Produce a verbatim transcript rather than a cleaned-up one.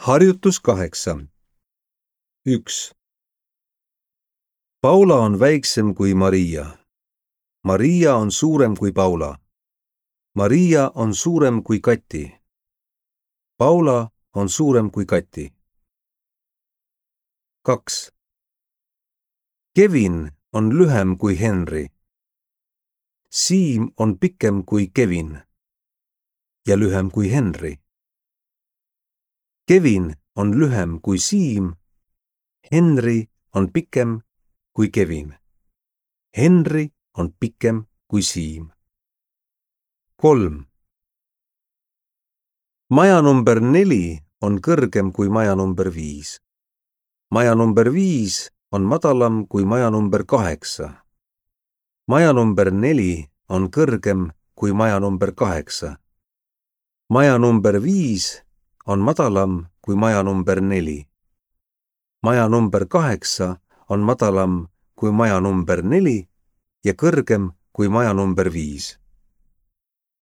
Harjutus kaheksa. üks. Paula on väiksem kui Maria. Maria on suurem kui Paula. Maria on suurem kui Kati. Paula on suurem kui Kati. kaks. Kevin on lühem kui Henry. Siim on pikem kui Kevin ja lühem kui Henry. Kevin on lühem kui Siim. Henry on pikem kui Kevin. Henry on pikem kui Siim. kolm. Maja number neli on kõrgem kui maja number viis. Maja number viis on madalam kui maja number kaheksa. Maja number neli on kõrgem kui maja number kaheksa. Maja number viis on madalam kui maja number neli. Maja number kaheksa on madalam kui maja number neli ja kõrgem kui maja number viis.